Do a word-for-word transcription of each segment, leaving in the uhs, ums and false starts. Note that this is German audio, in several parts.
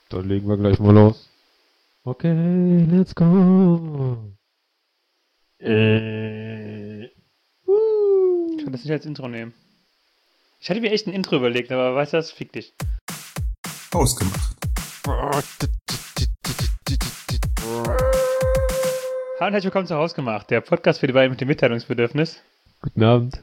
Dann legen wir gleich mal los. Okay, let's go. Äh. Ich kann das nicht als Intro nehmen. Ich hatte mir echt ein Intro überlegt, aber weißt du was? Fick dich. Ausgemacht. Hallo und herzlich willkommen zu Hausgemacht, der Podcast für die beiden mit dem Mitteilungsbedürfnis. Guten Abend.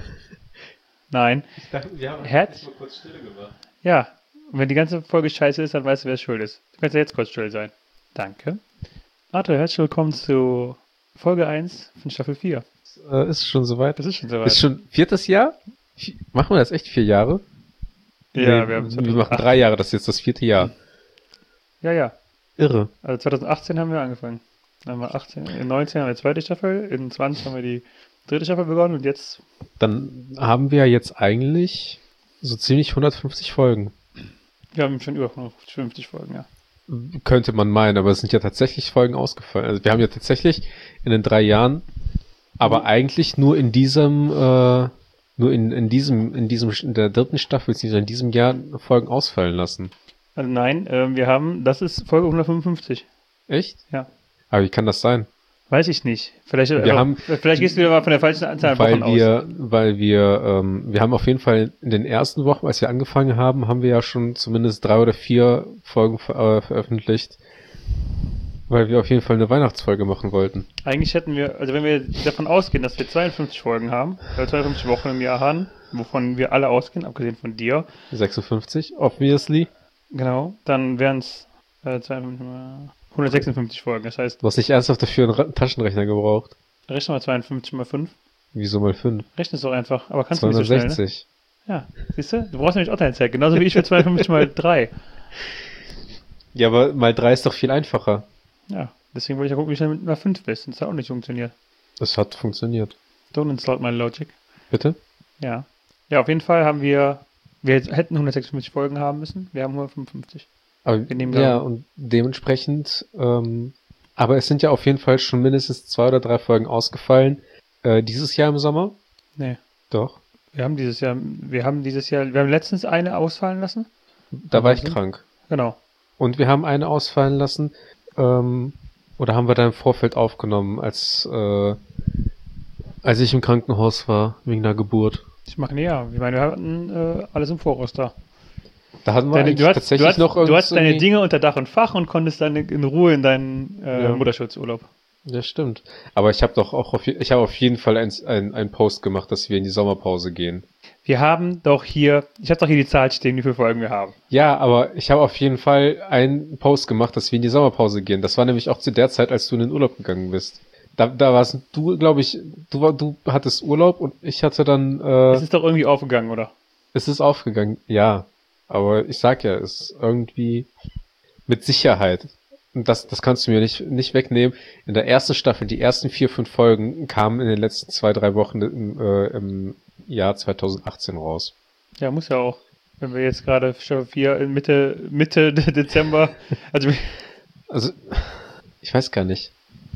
Nein. Ich dachte, wir haben Herz? mal kurz Stille gemacht. Ja, und wenn die ganze Folge scheiße ist, dann weißt du, wer es schuld ist. Du kannst ja jetzt kurz still sein. Danke. Arthur, herzlich willkommen zu Folge eins von Staffel vier. Äh, ist schon soweit? Das ist schon soweit. Ist schon viertes Jahr? Vi- Machen wir das echt vier Jahre? Ja, Nee, wir haben wir machen drei Jahre, das ist jetzt das vierte Jahr. Ja, ja. Irre. Also zwanzig achtzehn haben wir angefangen. Dann haben wir achtzehn, in neunzehn haben wir die zweite Staffel, in zwanzig haben wir die dritte Staffel begonnen und jetzt... Dann haben wir jetzt eigentlich so ziemlich hundertfünfzig Folgen. Wir haben schon über hundertfünfzig Folgen, ja. Könnte man meinen, aber es sind ja tatsächlich Folgen ausgefallen. Also wir haben ja tatsächlich in den drei Jahren, aber Mhm. eigentlich nur in diesem, äh, nur in, in diesem, in diesem, in der dritten Staffel, beziehungsweise in diesem Jahr Folgen ausfallen lassen. Also nein, äh, wir haben, das ist Folge hundertfünfundfünfzig. Echt? Ja. Aber wie kann das sein? Weiß ich nicht. Vielleicht, Wir also, haben- vielleicht gehst du wieder mal von der falschen Anzahl an Weil Wochen wir, aus. weil wir, ähm, wir haben auf jeden Fall in den ersten Wochen, als wir angefangen haben, haben wir ja schon zumindest drei oder vier Folgen ver äh, veröffentlicht, weil wir auf jeden Fall eine Weihnachtsfolge machen wollten. Eigentlich hätten wir, also wenn wir davon ausgehen, dass wir zweiundfünfzig Folgen haben, äh, zweiundfünfzig Wochen im Jahr haben, wovon wir alle ausgehen, abgesehen von dir, sechsundfünfzig, obviously. genau, dann wären es äh, zweiundfünfzig mal hundertsechsundfünfzig Folgen. Das heißt, Du hast nicht ernsthaft dafür einen Ra- Taschenrechner gebraucht. rechne mal zweiundfünfzig mal fünf. Wieso mal fünf? Rechne es doch einfach, aber kannst du nicht so schnell, ne? zweihundertsechzig. Ja, siehst du? Du brauchst nämlich auch deine Zeit, genauso wie ich für zweiundfünfzig mal drei. Ja, aber mal drei ist doch viel einfacher. Ja, deswegen wollte ich ja gucken, wie schnell mit mal fünf bist. Das hat auch nicht funktioniert. Das hat funktioniert. Don't insult my logic. Bitte? Ja. Ja, auf jeden Fall haben wir, wir jetzt- hätten hundertsechsundfünfzig Folgen haben müssen. Wir haben hundertfünfundfünfzig. Aber, Wir nehmen ja, dann- und dementsprechend, ähm, aber es sind ja auf jeden Fall schon mindestens zwei oder drei Folgen ausgefallen. Äh, dieses Jahr im Sommer? Nee. Doch. Wir haben dieses Jahr, wir haben dieses Jahr, wir haben letztens eine ausfallen lassen. Da war ich Mhm. krank. Genau. Und wir haben eine ausfallen lassen, ähm, oder haben wir da im Vorfeld aufgenommen, als, äh, als ich im Krankenhaus war, wegen der Geburt. Ich mache näher. Ich meine, wir hatten äh, alles im Voraus da. Da hatten wir Deine, eigentlich du hast, tatsächlich du hast, noch du hast deine irgendwie- Dinge unter Dach und Fach und konntest dann in Ruhe in deinen äh, Ja. Mutterschutzurlaub. Ja, stimmt. Aber ich habe doch auch auf, je- ich habe auf jeden Fall ein, ein, ein Post gemacht, dass wir in die Sommerpause gehen. Wir haben doch hier, ich habe doch hier die Zahl stehen, wie viele Folgen wir haben. Ja, aber ich habe auf jeden Fall einen Post gemacht, dass wir in die Sommerpause gehen. Das war nämlich auch zu der Zeit, als du in den Urlaub gegangen bist. Da, da warst du, glaube ich, du, war- du hattest Urlaub und ich hatte dann, äh, Es ist doch irgendwie aufgegangen, oder? es ist aufgegangen. Ja, aber ich sag ja, es ist irgendwie mit Sicherheit. Und das, das kannst du mir nicht, nicht wegnehmen. In der ersten Staffel, die ersten vier, fünf Folgen kamen in den letzten zwei, drei Wochen im, äh, im Jahr zweitausendachtzehn raus. Ja, muss ja auch. Wenn wir jetzt gerade Staffel vier in Mitte, Mitte Dezember, also Also, ich weiß gar nicht.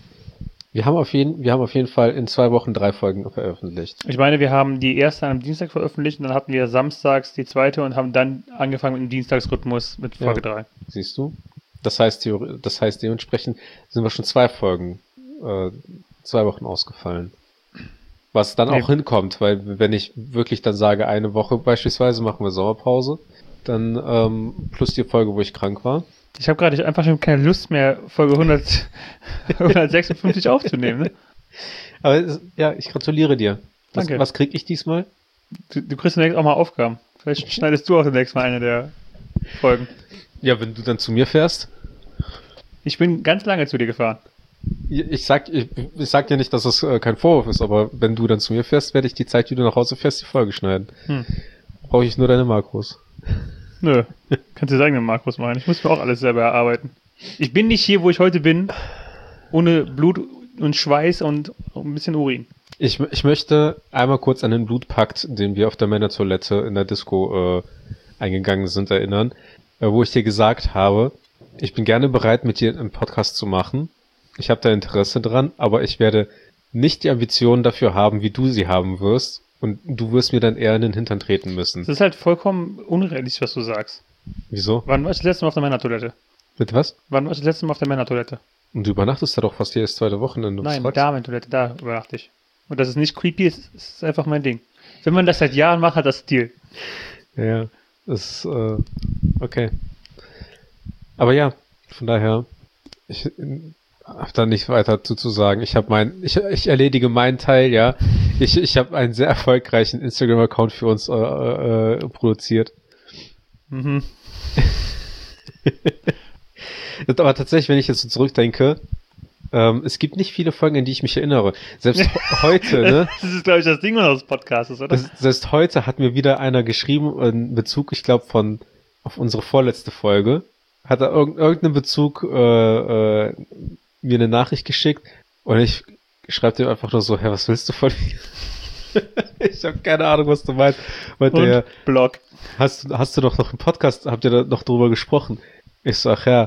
Wir haben auf jeden, wir haben auf jeden Fall in zwei Wochen drei Folgen veröffentlicht. ich meine, wir haben die erste am Dienstag veröffentlicht und dann hatten wir samstags die zweite und haben dann angefangen mit dem Dienstagsrhythmus mit Folge Ja. drei. Siehst du? Das heißt, theori- das heißt, dementsprechend sind wir schon zwei Folgen, äh, zwei Wochen ausgefallen. Was dann Nee. auch hinkommt, weil wenn ich wirklich dann sage, eine Woche beispielsweise machen wir Sommerpause, dann ähm, plus die Folge, wo ich krank war. Ich habe gerade einfach schon keine Lust mehr, Folge hundert, hundertsechsundfünfzig aufzunehmen. Ne? Aber es, ja, ich gratuliere dir. Was, Danke. was krieg ich diesmal? Du, du kriegst demnächst auch mal Aufgaben. Vielleicht schneidest du auch demnächst mal eine der Folgen. Ja, wenn du dann zu mir fährst. Ich bin ganz lange zu dir gefahren. Ich sag, ich, ich sag dir nicht, dass das äh, kein Vorwurf ist, aber wenn du dann zu mir fährst, werde ich die Zeit, die du nach Hause fährst, die Folge schneiden. Hm. Brauche ich nur deine Makros. Nö, kannst du sagen, Markus machen. Ich muss mir auch alles selber erarbeiten. Ich bin nicht hier, wo ich heute bin, ohne Blut und Schweiß und ein bisschen Urin. Ich, ich möchte einmal kurz an den Blutpakt, den wir auf der Männertoilette in der Disco äh, eingegangen sind, erinnern, äh, wo ich dir gesagt habe, ich bin gerne bereit, mit dir einen Podcast zu machen. Ich habe da Interesse dran, aber ich werde nicht die Ambitionen dafür haben, wie du sie haben wirst. Und du wirst mir dann eher in den Hintern treten müssen. Das ist halt vollkommen unrealistisch, was du sagst. Wieso? Wann warst du das letzte Mal auf der Männertoilette? Mit was? Wann warst du das letzte Mal auf der Männertoilette? Und du übernachtest da doch fast jedes zweite Wochenende. Nein, fragst. Damentoilette, da übernachte ich. Und das ist nicht creepy, ist, ist einfach mein Ding. Wenn man das seit Jahren macht, hat das Stil. Ja, ist, äh, okay. Aber ja, von daher, ich habe da nicht weiter zu, zu sagen. Ich habe mein, ich, ich erledige meinen Teil, ja. Ich, ich habe einen sehr erfolgreichen Instagram-Account für uns äh, äh, produziert. Mhm. Aber tatsächlich, wenn ich jetzt so zurückdenke, ähm, es gibt nicht viele Folgen, an die ich mich erinnere. Selbst heute, ne? Das ist, glaube ich, das Ding unseres Podcasts, oder? Das, selbst heute hat mir wieder einer geschrieben, in Bezug, ich glaube, von auf unsere vorletzte Folge, hat er irg irgendeinen Bezug äh, äh, mir eine Nachricht geschickt und ich schreibe dem einfach nur so, hä, was willst du von mir? Ich habe keine Ahnung, was du meinst. Und der, Blog. Hast, hast du doch noch im Podcast, habt ihr da noch drüber gesprochen? Ich sag, ja.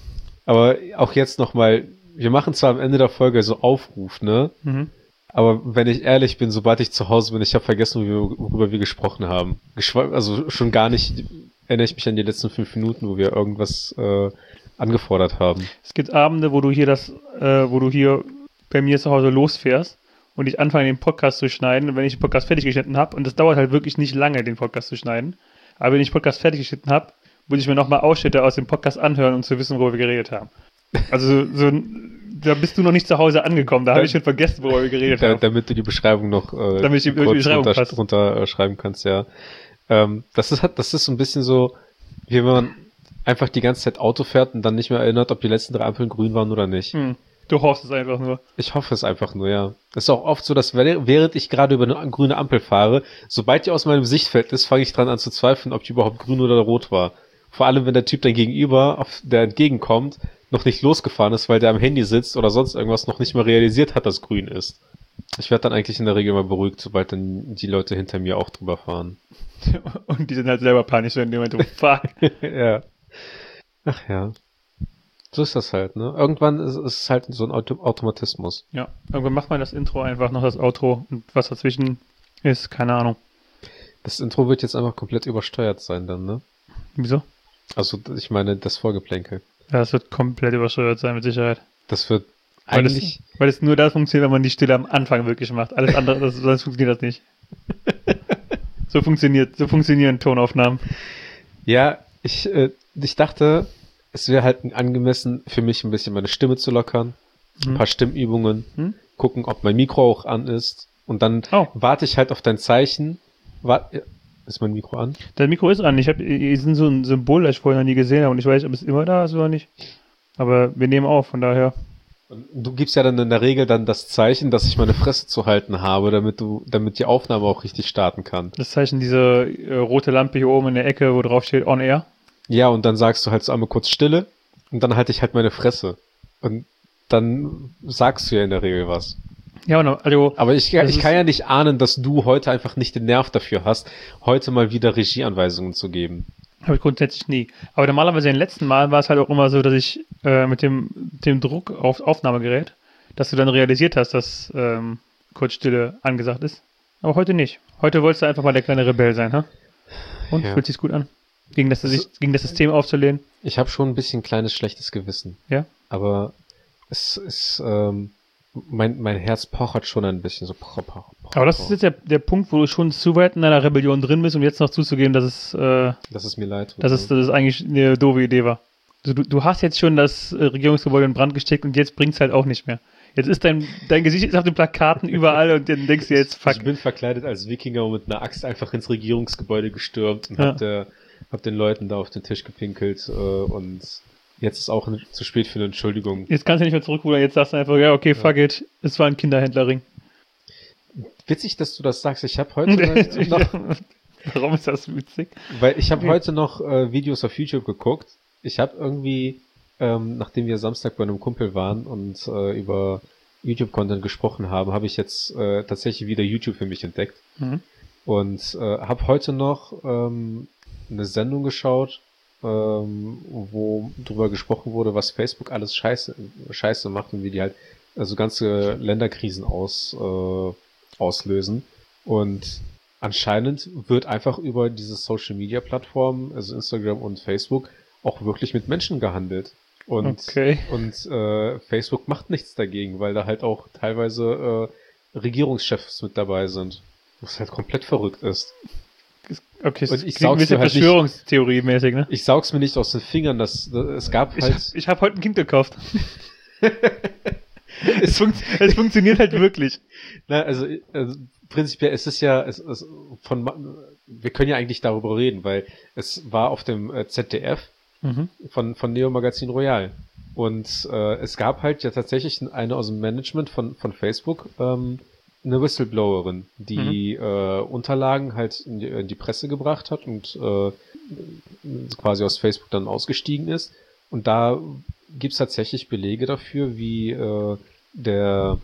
Aber auch jetzt nochmal, wir machen zwar am Ende der Folge so Aufruf, ne? Mhm. Aber wenn ich ehrlich bin, sobald ich zu Hause bin, ich habe vergessen, worüber wir gesprochen haben. Geschw also schon gar nicht erinnere ich mich an die letzten fünf Minuten, wo wir irgendwas äh, angefordert haben. Es gibt Abende, wo du hier das, äh, wo du hier bei mir zu Hause losfährst und ich anfange, den Podcast zu schneiden. Und wenn ich den Podcast fertig geschnitten habe, und das dauert halt wirklich nicht lange, den Podcast zu schneiden, aber wenn ich den Podcast fertig geschnitten habe, würde ich mir nochmal Ausschnitte aus dem Podcast anhören, um zu wissen, worüber wir geredet haben. Also so, da bist du noch nicht zu Hause angekommen, da habe ich schon vergessen, worüber wir geredet da, haben. Damit du die Beschreibung noch äh, damit ich die, kurz die Beschreibung runter, passt. runter äh, schreiben kannst, ja. Ähm, das ist halt, das ist so ein bisschen so, wie wenn man einfach die ganze Zeit Auto fährt und dann nicht mehr erinnert, ob die letzten drei Ampeln grün waren oder nicht. Hm. Du hoffst es einfach nur. Ich hoffe es einfach nur, ja. Es ist auch oft so, dass während ich gerade über eine grüne Ampel fahre, sobald die aus meinem Sichtfeld ist, fange ich dran an zu zweifeln, ob die überhaupt grün oder rot war. Vor allem, wenn der Typ dann gegenüber, auf der entgegenkommt, noch nicht losgefahren ist, weil der am Handy sitzt oder sonst irgendwas noch nicht mal realisiert hat, dass grün ist. Ich werde dann eigentlich in der Regel mal beruhigt, sobald dann die Leute hinter mir auch drüber fahren. Und die sind halt selber panisch, wenn jemand so, fuck. Ja. Ach ja. So ist das halt, ne? Irgendwann ist es halt so ein Auto Automatismus. Ja, irgendwann macht man das Intro einfach noch das Outro und was dazwischen ist, keine Ahnung. Das Intro wird jetzt einfach komplett übersteuert sein dann, ne? Wieso? Also, ich meine, das Vorgeplänkel. Ja, das wird komplett übersteuert sein, mit Sicherheit. Das wird Weil eigentlich... das, weil es nur das funktioniert, wenn man die Stille am Anfang wirklich macht. Alles andere, das, sonst funktioniert das nicht. So funktioniert, so funktionieren Tonaufnahmen. Ja, ich, äh, ich dachte, es wäre halt angemessen für mich ein bisschen meine Stimme zu lockern. Ein Hm. paar Stimmübungen. Hm? Gucken, ob mein Mikro auch an ist. Und dann Oh. warte ich halt auf dein Zeichen. Wart, ist mein Mikro an? Das Mikro ist an. Ich habe, hier sind so ein Symbol, das ich vorher noch nie gesehen habe und ich weiß, ob es immer da ist oder nicht. Aber wir nehmen auf, von daher. Und du gibst ja dann in der Regel dann das Zeichen, dass ich meine Fresse zu halten habe, damit du, damit die Aufnahme auch richtig starten kann. Das Zeichen, diese äh, rote Lampe hier oben in der Ecke, wo drauf steht On Air. Ja, und dann sagst du halt so einmal kurz Stille und dann halte ich halt meine Fresse. Und dann sagst du ja in der Regel was. Ja, und also. Aber ich, Das ich ist- kann ja nicht ahnen, dass du heute einfach nicht den Nerv dafür hast, heute mal wieder Regieanweisungen zu geben. Habe ich grundsätzlich nie. Aber normalerweise in den letzten Mal war es halt auch immer so, dass ich äh, mit dem, dem Druck auf Aufnahmegerät, dass du dann realisiert hast, dass ähm, kurz Stille angesagt ist. Aber heute nicht. Heute wolltest du einfach mal der kleine Rebell sein, ha? Und, Ja. fühlt sich's gut an? Gegen das, gegen das System aufzulehnen? Ich habe schon ein bisschen kleines schlechtes Gewissen. Ja? Aber es ist, ähm, mein, mein Herz pochert schon ein bisschen so. Poch, poch, poch, Aber das poch. ist jetzt der, der Punkt, wo du schon zu weit in deiner Rebellion drin bist, um jetzt noch zuzugeben, dass es, äh, Dass es mir leid tut. dass es, dass es eigentlich eine doofe Idee war. Also du, du hast jetzt schon das äh, Regierungsgebäude in Brand gesteckt und jetzt bringt's halt auch nicht mehr. Jetzt ist dein, dein Gesicht ist auf den Plakaten überall und dann denkst du jetzt, fuck. Ich bin verkleidet als Wikinger und mit einer Axt einfach ins Regierungsgebäude gestürmt und Ja. hab, der, hab den Leuten da auf den Tisch gepinkelt äh, und jetzt ist auch zu spät für eine Entschuldigung. Jetzt kannst du nicht mehr zurückrudern, jetzt sagst du einfach, ja, okay, fuck it, es war ein Kinderhändlerring. Witzig, dass du das sagst. Ich habe heute noch, Warum ist das witzig? weil ich habe Okay. heute noch äh, Videos auf YouTube geguckt. Ich habe irgendwie, ähm, nachdem wir Samstag bei einem Kumpel waren und äh, über YouTube-Content gesprochen haben, habe ich jetzt äh, tatsächlich wieder YouTube für mich entdeckt. Mhm. Und äh, habe heute noch ähm, eine Sendung geschaut, ähm, wo drüber gesprochen wurde, was Facebook alles scheiße, scheiße macht und wie die halt also ganze Länderkrisen aus, äh, auslösen. Und anscheinend wird einfach über diese Social-Media-Plattformen, also Instagram und Facebook, auch wirklich mit Menschen gehandelt. Und, Okay. und äh, Facebook macht nichts dagegen, weil da halt auch teilweise äh, Regierungschefs mit dabei sind. Was halt komplett verrückt ist. Okay, Und das ich klingt ein saug's bisschen mir halt nicht- Verschwörungstheorie-mäßig, ne? Ich saug's mir nicht aus den Fingern, dass dass- es gab Ich, halt... hab- ich habe heute ein Kind gekauft. es, funkt, es funktioniert halt wirklich. Na, also, also prinzipiell ist es ja, es, es von, ma- wir können ja eigentlich darüber reden, weil es war auf dem äh, Z D F Mhm. von, von Neo Magazin Royal. Und äh, es gab halt ja tatsächlich eine aus dem Management von, von Facebook, ähm, eine Whistleblowerin, die äh, Unterlagen halt in die, in die Presse gebracht hat und äh, quasi aus Facebook dann ausgestiegen ist. Und da gibt's tatsächlich Belege dafür, wie äh, der,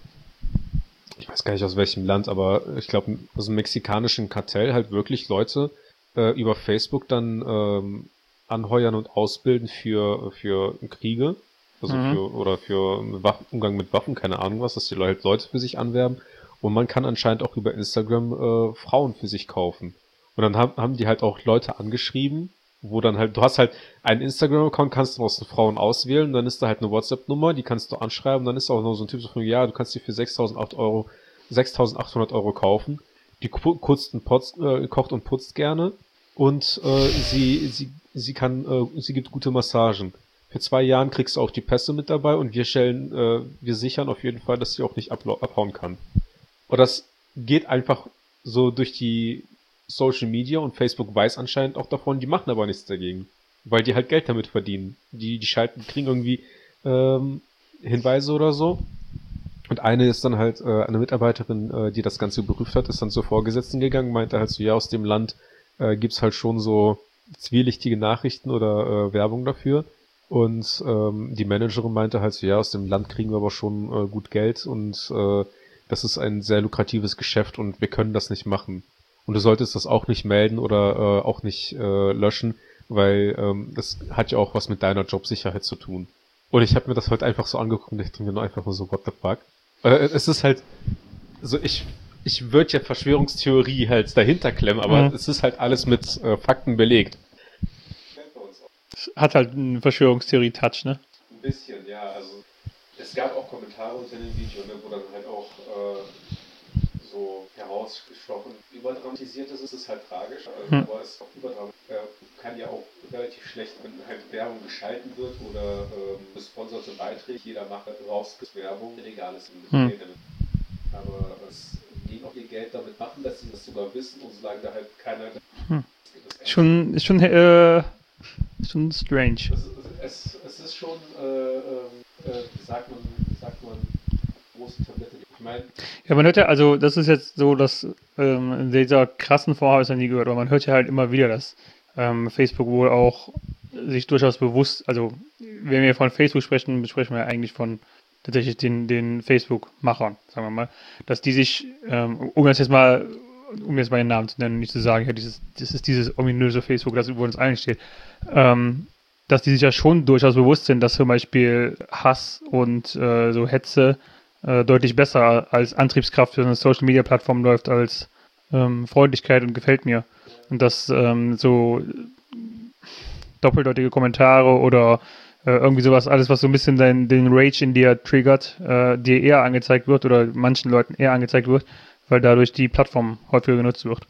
ich weiß gar nicht aus welchem Land, aber ich glaube aus dem mexikanischen Kartell halt wirklich Leute äh, über Facebook dann ähm, anheuern und ausbilden für für Kriege, also Mhm. für oder für Waffen, Umgang mit Waffen, keine Ahnung was, dass die Leute Leute für sich anwerben. Und man kann anscheinend auch über Instagram äh, Frauen für sich kaufen. Und dann haben, haben die halt auch Leute angeschrieben, wo dann halt, du hast halt einen Instagram-Account, kannst du aus den Frauen auswählen, dann ist da halt eine WhatsApp-Nummer, die kannst du anschreiben, dann ist auch noch so ein Typ so von, ja, du kannst die für sechstausendachthundert Euro, sechstausendachthundert Euro kaufen. Die ku- putzt und putzt, äh, kocht und putzt gerne und äh, sie, sie, sie kann, äh, sie gibt gute Massagen. Für zwei Jahren kriegst du auch die Pässe mit dabei und wir stellen, äh, wir sichern auf jeden Fall, dass sie auch nicht ablau- abhauen kann. Und das geht einfach so durch die Social Media und Facebook weiß anscheinend auch davon, die machen aber nichts dagegen. Weil die halt Geld damit verdienen. Die, die schalten, kriegen irgendwie ähm, Hinweise oder so. Und eine ist dann halt, äh, eine Mitarbeiterin, äh, die das Ganze geprüft hat, ist dann zur Vorgesetzten gegangen, meinte halt so, ja, aus dem Land äh, gibt's halt schon so zwielichtige Nachrichten oder äh, Werbung dafür. Und ähm, die Managerin meinte halt so, ja, aus dem Land kriegen wir aber schon äh, gut Geld und äh, das ist ein sehr lukratives Geschäft und wir können das nicht machen. Und du solltest das auch nicht melden oder äh, auch nicht äh, löschen, weil ähm, das hat ja auch was mit deiner Jobsicherheit zu tun. Und ich habe mir das heute einfach so angeguckt und ich denke mir nur einfach nur so, what the fuck? Äh, es ist halt, so ich ich würde ja Verschwörungstheorie halt dahinter klemmen, aber Mhm. es ist halt alles mit äh, Fakten belegt. Hat halt einen Verschwörungstheorie-Touch, ne? Ein bisschen, ja, also es gab auch Kommentare unter dem Video, ne, wo dann halt auch äh, so herausgestochen überdramatisiert ist, es ist halt tragisch, äh, Hm. aber es ist auch überdramatisiert, äh, kann ja auch relativ schlecht, wenn halt Werbung geschalten wird oder ähm, gesponserte Beiträge, jeder macht halt raus Werbung, illegal ist ein Hm. Geld damit. Aber es die auch ihr Geld damit machen, dass sie das sogar wissen und solange da halt keiner Hm. das Schon, ist schon, äh, schon strange. Es, es, es ist schon, äh, ähm, äh, wie sagt man, wie sagt man, große Tablette. Ich meine, Ja, man hört ja, also das ist jetzt so, dass ähm, in dieser krassen Form habe ich es noch nie gehört, aber man hört ja halt immer wieder, dass ähm, Facebook wohl auch sich durchaus bewusst, also wenn wir von Facebook sprechen, sprechen wir eigentlich von tatsächlich den, den Facebook-Machern, sagen wir mal, dass die sich, ähm, um das jetzt mal, um jetzt mal den Namen zu nennen, nicht zu sagen, ja, dieses, das ist dieses ominöse Facebook, das über uns allen steht, ähm, dass die sich ja schon durchaus bewusst sind, dass zum Beispiel Hass und äh, so Hetze äh, deutlich besser als Antriebskraft für eine Social-Media-Plattform läuft als ähm, Freundlichkeit und gefällt mir. Und dass ähm, so doppeldeutige Kommentare oder äh, irgendwie sowas, alles, was so ein bisschen den, den Rage in dir triggert, äh, dir eher angezeigt wird oder manchen Leuten eher angezeigt wird, weil dadurch die Plattform häufiger genutzt wird.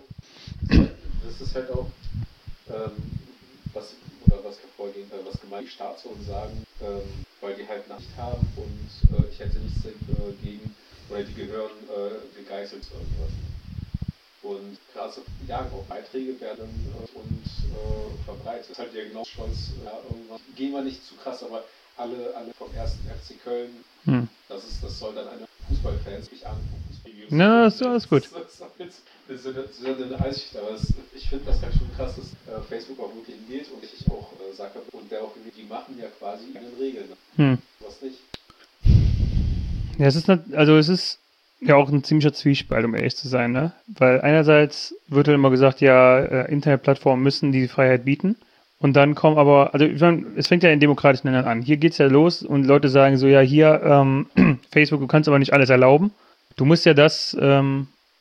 das ist halt auch, ähm, was, oder was hervorgehen, äh, was gemeint die Staatszonen sagen, ähm, weil die halt Nachricht haben und äh, ich hätte nichts dagegen, oder die gehören äh, gegeißelt zu irgendwas. Und gerade so jagen auch Beiträge werden äh, und äh, verbreitet. Das ist halt ja genau stolz, ja, irgendwann gehen wir nicht zu krass, aber alle, alle vom ersten F C Köln, Hm. das ist, das soll dann eine Fußballfans sich angucken. Na, das ist alles gut. Das ist jetzt eine, so eine, so eine Eisschicht, aber das, ich finde das halt schon krass, dass äh, Facebook auch wirklich geht und ich auch äh, sage, und der auch die machen ja quasi einen Regeln. Hm. Was nicht? Ja, es ist, nicht, also es ist ja auch ein ziemlicher Zwiespalt, um ehrlich zu sein, ne? Weil einerseits wird dann immer gesagt, ja, äh, Internetplattformen müssen die Freiheit bieten. Und dann kommen aber, also ich meine, es fängt ja in demokratischen Ländern an. Hier geht's ja los und Leute sagen so, ja, hier, ähm, Facebook, du kannst aber nicht alles erlauben. Du musst ja das ähm,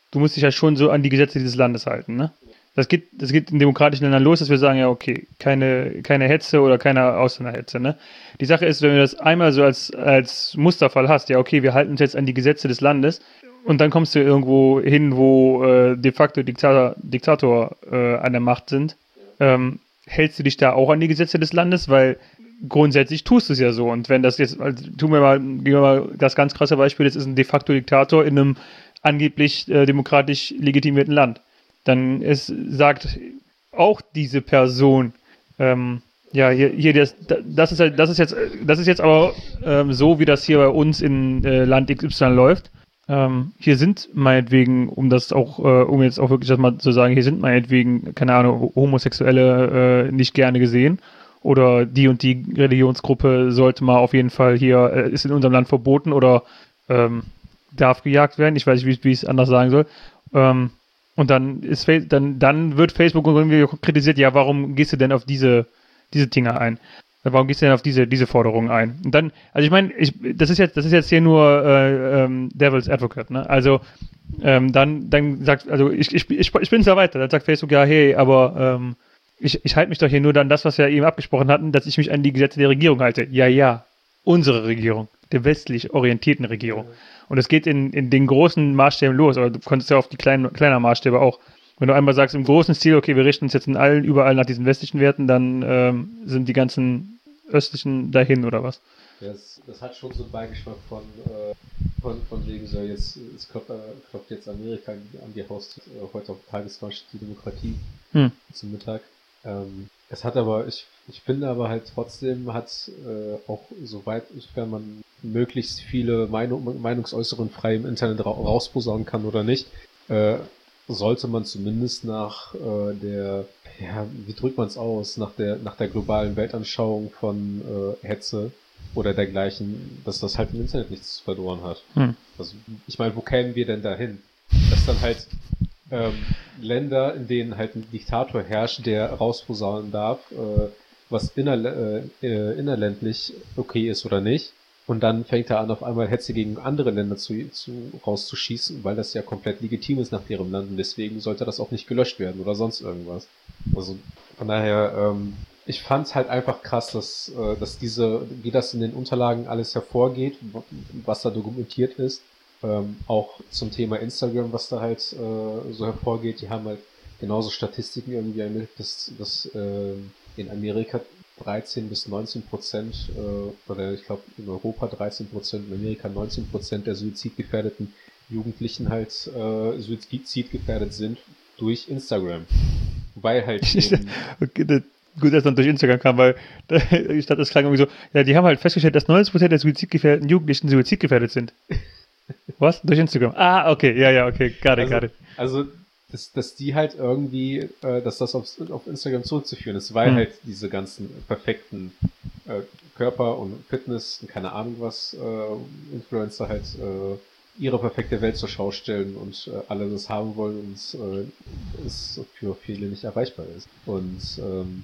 du musst dich ja schon so an die Gesetze dieses Landes halten, ne? Das geht, das geht in demokratischen Ländern los, dass wir sagen, ja, okay, keine, keine Hetze oder keine Ausländerhetze, ne? Die Sache ist, wenn du das einmal so als, als Musterfall hast, ja, okay, wir halten uns jetzt an die Gesetze des Landes und dann kommst du irgendwo hin, wo äh, de facto Diktator, Diktator äh, an der Macht sind, ähm, hältst du dich da auch an die Gesetze des Landes? Weil grundsätzlich tust du es ja so. Und wenn das jetzt, also, tun wir mal, gehen wir mal das ganz krasse Beispiel, das ist ein de facto Diktator in einem angeblich äh, demokratisch legitimierten Land. Dann ist, sagt auch diese Person, ähm, ja, hier, hier das, das ist halt, das ist jetzt, das ist jetzt aber ähm, so, wie das hier bei uns in äh, Land X Y läuft. Ähm, hier sind meinetwegen, um das auch, äh, um jetzt auch wirklich das mal zu sagen, hier sind meinetwegen, keine Ahnung, Homosexuelle äh, nicht gerne gesehen. Oder die und die Religionsgruppe sollte mal auf jeden Fall hier, äh, ist in unserem Land verboten oder ähm, darf gejagt werden. Ich weiß nicht, wie ich es anders sagen soll. Ähm, und dann ist dann, dann wird Facebook irgendwie kritisiert, ja, warum gehst du denn auf diese, diese Dinge ein? Warum gehst du denn auf diese, diese Forderungen ein? Und dann, also ich meine, ich, das ist jetzt, das ist jetzt hier nur äh, ähm, Devil's Advocate, ne? Also ähm, dann, dann sagt, also ich, ich, ich, ich bin da weiter, dann sagt Facebook, ja, hey, aber ähm, ich, ich halte mich doch hier nur an das, was wir eben abgesprochen hatten, dass ich mich an die Gesetze der Regierung halte. Ja, ja, unsere Regierung, der westlich orientierten Regierung. Und es geht in, in den großen Maßstäben los, aber du konntest ja auf die kleinen, kleiner Maßstäbe auch. Wenn du einmal sagst, im großen Stil, okay, wir richten uns jetzt in allen, überall nach diesen westlichen Werten, dann ähm, sind die ganzen östlichen dahin, oder was? Das, das hat schon so einen Beigeschmack von, äh, von, von wegen so, jetzt, es klopft, äh, klopft jetzt Amerika an die Haustür, äh, heute auf Tagesmarsch die Demokratie hm. zum Mittag. Ähm, es hat aber, ich, ich finde aber halt trotzdem hat äh, auch soweit, sofern man möglichst viele Meinung, Meinungsäußerungen frei im Internet ra rausposaunen kann oder nicht, äh, sollte man zumindest nach äh, der, ja, wie drückt man es aus, nach der nach der globalen Weltanschauung von äh, Hetze oder dergleichen, dass das halt im Internet nichts verloren hat. Hm. Also ich meine, wo kämen wir denn dahin? Dass dann halt ähm, Länder, in denen halt ein Diktator herrscht, der rausposaunen darf, äh, was innerl äh, innerländlich okay ist oder nicht. Und dann fängt er an, auf einmal Hetze gegen andere Länder zu, zu, rauszuschießen, weil das ja komplett legitim ist nach deren Land. Und deswegen sollte das auch nicht gelöscht werden oder sonst irgendwas. Also von daher, ähm, ich fand es halt einfach krass, dass, äh, dass diese, wie das in den Unterlagen alles hervorgeht, was da dokumentiert ist. Ähm, auch zum Thema Instagram, was da halt äh, so hervorgeht. Die haben halt genauso Statistiken irgendwie ermittelt, dass, dass äh, in Amerika dreizehn bis neunzehn Prozent, äh, oder ich glaube in Europa dreizehn Prozent, in Amerika neunzehn Prozent der suizidgefährdeten Jugendlichen halt äh, suizidgefährdet sind durch Instagram. Weil halt eben okay, das, gut, dass dann durch Instagram kam, weil da, ich dachte, das klang irgendwie so, ja, die haben halt festgestellt, dass neunzig Prozent der suizidgefährdeten Jugendlichen suizidgefährdet sind. Was? Durch Instagram? Ah, okay, ja, ja, okay, got it, also, got it. Also Dass, dass die halt irgendwie, äh, dass das auf, auf Instagram zurückzuführen ist, weil mhm. halt diese ganzen perfekten äh, Körper und Fitness und keine Ahnung was äh, Influencer halt äh, ihre perfekte Welt zur Schau stellen und äh, alle das haben wollen und äh, es für viele nicht erreichbar ist. Und ähm,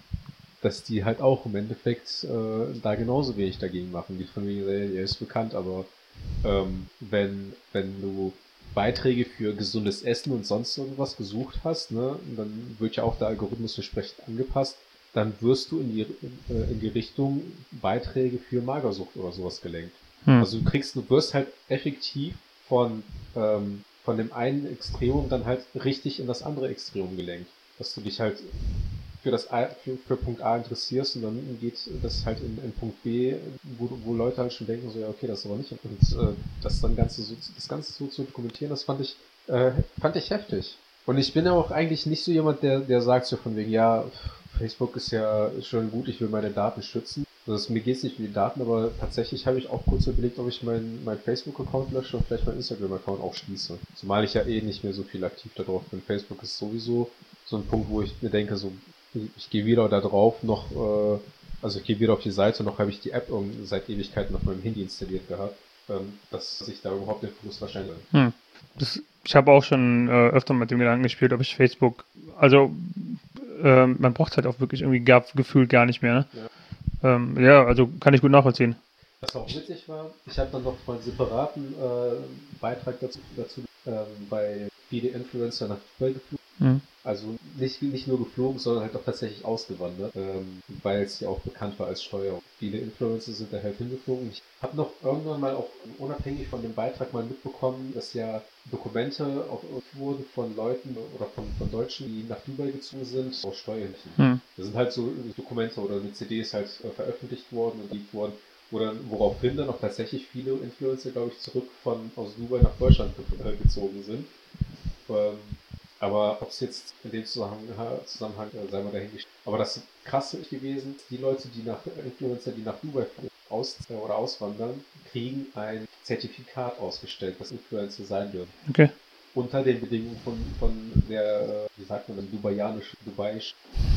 dass die halt auch im Endeffekt äh, da genauso wenig dagegen machen. Die von mir, er ist bekannt, aber ähm, wenn, wenn du Beiträge für gesundes Essen und sonst irgendwas gesucht hast, ne, dann wird ja auch der Algorithmus entsprechend angepasst, dann wirst du in die, in, in die Richtung Beiträge für Magersucht oder sowas gelenkt. Hm. Also du kriegst, du wirst halt effektiv von, ähm, von dem einen Extremum dann halt richtig in das andere Extremum gelenkt. Dass du dich halt für das A, für, für Punkt A interessierst und dann geht das halt in, in Punkt B, wo, wo Leute halt schon denken, so ja okay, das ist aber nicht. Und äh, das dann Ganze so, das Ganze so zu dokumentieren, das fand ich, äh, fand ich heftig. Und ich bin ja auch eigentlich nicht so jemand, der, der sagt so von wegen, ja, Facebook ist ja schon gut, ich will meine Daten schützen. Also mir geht's nicht um die Daten, aber tatsächlich habe ich auch kurz überlegt, ob ich meinen mein Facebook-Account lösche und vielleicht meinen Instagram-Account auch schließe. Zumal ich ja eh nicht mehr so viel aktiv da drauf bin. Facebook ist sowieso so ein Punkt, wo ich mir denke, so ich gehe wieder da drauf, noch, äh, also ich gehe wieder auf die Seite, noch habe ich die App seit Ewigkeiten auf meinem Handy installiert gehabt, ähm, dass ich da überhaupt den Fokus wahrscheinlich. Hm. Das, ich habe auch schon äh, öfter mit dem Gedanken gespielt, ob ich Facebook, also äh, man braucht es halt auch wirklich irgendwie gar, gefühlt gar nicht mehr, ne? Ja. Ähm, ja, also kann ich gut nachvollziehen. Was auch witzig war, ich habe dann noch mal einen separaten äh, Beitrag dazu, dazu ähm, bei viele Influencer nach Dubai geflogen. Mhm. Also nicht, nicht nur geflogen, sondern halt auch tatsächlich ausgewandert, ähm, weil es ja auch bekannt war als Steuer. Viele Influencer sind da halt hingeflogen. Ich habe noch irgendwann mal auch unabhängig von dem Beitrag mal mitbekommen, dass ja Dokumente auch wurden von Leuten oder von, von Deutschen, die nach Dubai gezogen sind, aus Steuerlichen. Mhm. Da sind halt so Dokumente oder eine C D ist halt äh, veröffentlicht worden und liegt worden, wo dann, woraufhin dann auch tatsächlich viele Influencer, glaube ich, zurück von aus Dubai nach Deutschland äh, gezogen sind. Ähm, Aber ob es jetzt in dem Zusammenhang, Zusammenhang äh, sei mal dahingestellt. Aber das Krasse ist gewesen, die Leute, die nach Influencer, die nach Dubai aus, äh, oder auswandern, kriegen ein Zertifikat ausgestellt, dass Influencer sein dürfen. Okay. Unter den Bedingungen von, von der, äh, wie sagt man, dem Dubaianischen, Dubaisch.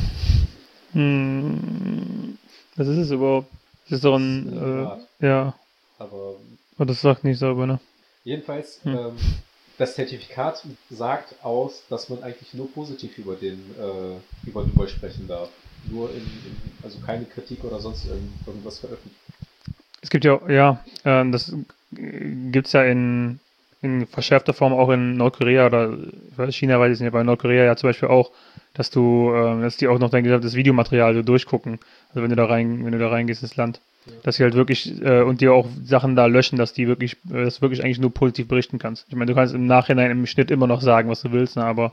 Hm, was ist es überhaupt? Das ist doch ein, Das ist eine äh, Art. ja, Aber aber das sagt nicht sauber, ne? jedenfalls, Hm. ähm, das Zertifikat sagt aus, dass man eigentlich nur positiv über den äh, über Dubai sprechen darf. Nur in, in also keine Kritik oder sonst irgend, irgendwas veröffentlichen. Es gibt ja, ja, äh, das gibt es ja in, in verschärfter Form auch in Nordkorea oder ich weiß, China weiß ich nicht, aber in Nordkorea ja zum Beispiel auch, dass du, äh, dass die auch noch dein gesamtes Videomaterial so durchgucken, also wenn du da rein, wenn du da reingehst ins Land. Ja. Dass sie halt wirklich, äh, und dir auch Sachen da löschen, dass die wirklich, äh, dass du wirklich eigentlich nur positiv berichten kannst. Ich meine, du kannst im Nachhinein im Schnitt immer noch sagen, was du willst, ne, aber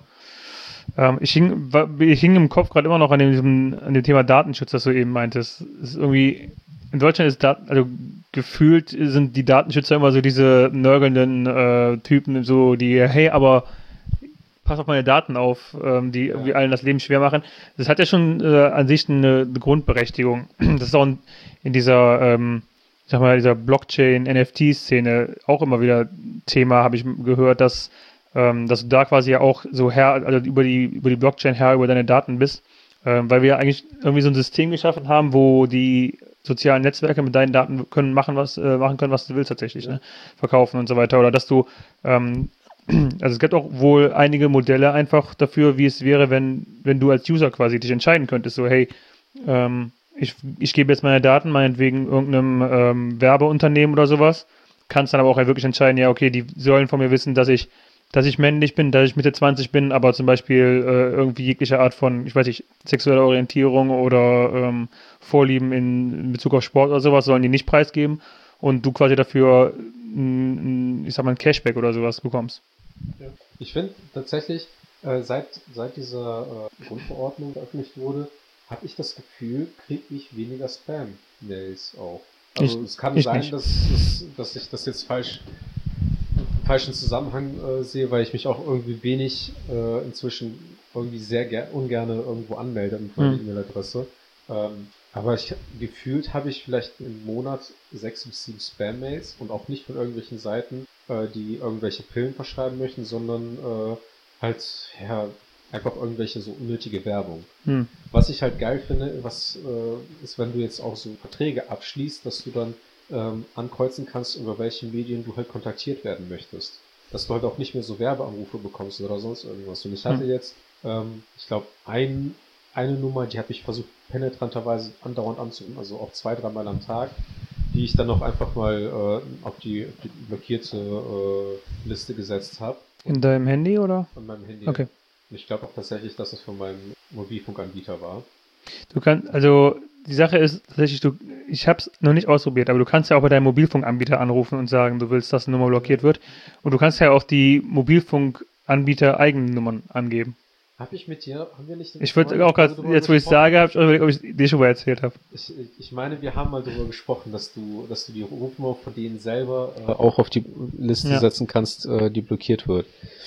ähm, ich, hing, wa- ich hing im Kopf gerade immer noch an dem, diesem, an dem Thema Datenschutz, das du eben meintest. Es ist irgendwie, in Deutschland ist Dat also gefühlt sind die Datenschützer immer so diese nörgelnden äh, Typen, so die, hey, aber pass auf meine Daten auf, ähm, die irgendwie Ja. allen das Leben schwer machen. Das hat ja schon äh, an sich eine, eine Grundberechtigung. Das ist auch in, in dieser, ähm, ich sag mal, dieser Blockchain-N F T-Szene auch immer wieder Thema, habe ich gehört, dass, ähm, dass du da quasi ja auch so Herr, also über die, über die Blockchain Herr über deine Daten bist, ähm, weil wir ja eigentlich irgendwie so ein System geschaffen haben, wo die sozialen Netzwerke mit deinen Daten können machen, was, äh, machen können, was du willst tatsächlich, Ja. ne? Verkaufen und so weiter. Oder dass du ähm, also es gibt auch wohl einige Modelle einfach dafür, wie es wäre, wenn, wenn du als User quasi dich entscheiden könntest, so hey, ähm, ich, ich gebe jetzt meine Daten, meinetwegen irgendeinem ähm, Werbeunternehmen oder sowas, kannst dann aber auch halt wirklich entscheiden, ja okay, die sollen von mir wissen, dass ich, dass ich männlich bin, dass ich Mitte zwanzig bin, aber zum Beispiel äh, irgendwie jegliche Art von, ich weiß nicht, sexueller Orientierung oder ähm, Vorlieben in, in Bezug auf Sport oder sowas sollen die nicht preisgeben und du quasi dafür, ein, ein, ich sag mal, ein Cashback oder sowas bekommst. Ja. Ich finde tatsächlich, äh, seit, seit dieser äh, Grundverordnung veröffentlicht wurde, habe ich das Gefühl, kriege ich weniger Spam-Mails auch. Also Ich- es kann ich sein, nicht. dass, es- dass ich das jetzt falsch im falschen Zusammenhang äh, sehe, weil ich mich auch irgendwie wenig äh, inzwischen irgendwie sehr ger ungerne irgendwo anmelde mit meiner Hm. E-Mail-Adresse. Ähm, aber ich, gefühlt habe ich vielleicht im Monat sechs bis sieben Spam-Mails und auch nicht von irgendwelchen Seiten, äh, die irgendwelche Pillen verschreiben möchten, sondern äh, halt, ja, einfach irgendwelche so unnötige Werbung. Hm. Was ich halt geil finde, was äh, ist, wenn du jetzt auch so Verträge abschließt, dass du dann ähm, ankreuzen kannst, über welche Medien du halt kontaktiert werden möchtest. Dass du halt auch nicht mehr so Werbeanrufe bekommst oder sonst irgendwas. Und ich hatte Hm. jetzt, ähm, ich glaube, ein, eine Nummer, die habe ich versucht penetranterweise andauernd anzurufen, also auch zwei, dreimal am Tag, die ich dann noch einfach mal äh, auf die, auf die blockierte äh, Liste gesetzt habe. In deinem Handy oder? Von meinem Handy. Okay. Und ich glaube auch tatsächlich, dass es von meinem Mobilfunkanbieter war. Du kannst, also die Sache ist tatsächlich, du, ich habe es noch nicht ausprobiert, aber du kannst ja auch bei deinem Mobilfunkanbieter anrufen und sagen, du willst, dass eine Nummer blockiert wird. Und du kannst ja auch die Mobilfunkanbieter eigenen Nummern angeben. Habe ich mit dir, haben wir nicht... Ich würde mal auch gerade, darüber jetzt wo ich es gesprochen? sage, habe ich auch überlegt, ob ich dir schon mal erzählt habe. Ich, ich meine, wir haben mal darüber gesprochen, dass du, dass du die Rufnummer von denen selber äh, auch auf die Liste Ja. setzen kannst, äh, die blockiert wird.